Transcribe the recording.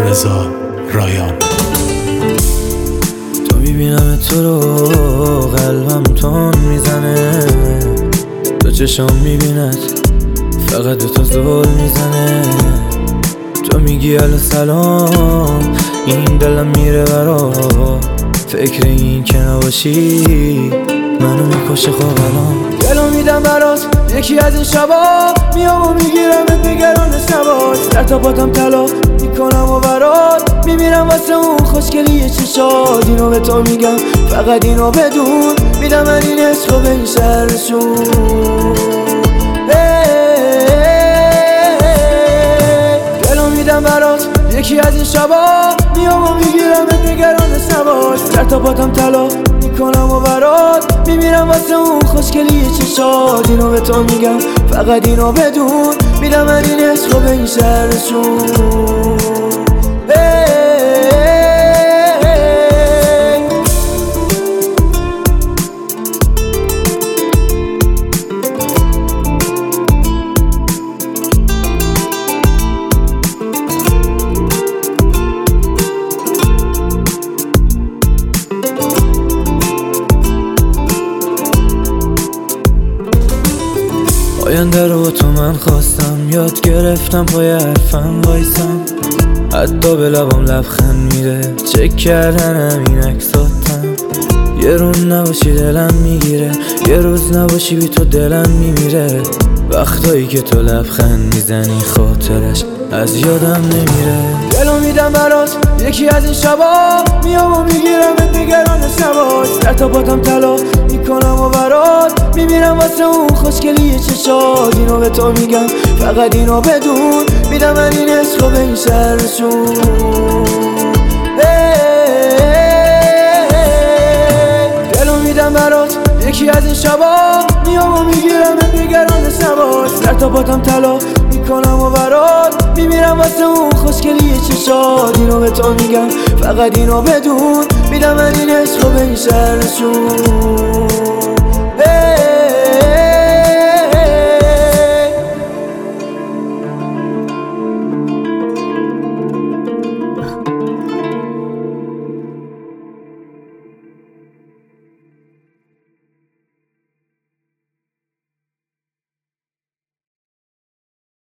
رضا رایان. تو میبینم تو رو قلبم تون میزنه، تو چشم میبیند فقط به تو زل میزنه. تو میگی الو سلام، این دلم میره برا، فکر این که نباشی منو میکشه. خب الان دلو میدم برات، یکی از این شبا میام و میگیرم نگرانش نباش. در تا پاتم طلا میکنم و برات میمیرم واسه اون خوشگلی چشات. اینو به تو میگم فقط اینو بدون، میدم من این عشقو به این شهرشون. دلو میدم برات، یکی از این شبا میام و میگیرم نگرانش نباش. در تا پاتم طلا میکنم و برات میمیرم واسه اون خوشگلی چشات. اینو به تو میگم فقط اینو بدون، میدم من این عشقو به این شهرشون. آینده رو تو من خواستم، یاد گرفتم پای حرفم وایسم. حتی به لبام لبخند میره، چک کردنم این عکساتم. یه روز نباشی دلم میگیره، یه روز نباشی بی تو دلم میمیره. وقتایی که تو لبخند میزنی خاطرش از یادم نمیره. دلو میدم برات، یکی از این شبا میام و میگیرم نگرانش نباش. در تا پاتم طلا میکنم و برات میمیرم واسه اون خوشگلی چشات. اینو به تو میگم فقط اینو بدون، میدم من این عشقو به این شهرشون. دلو میدم برات، یکی از این شبا میام و میگیرم نگرانش نباش. در تا پاتم طلا میکنم و برات میمیرم واسه اون خوشگلی چشات. اینو به تو میگم فقط اینو بدون، میدم من این عشقو به این شهرشون.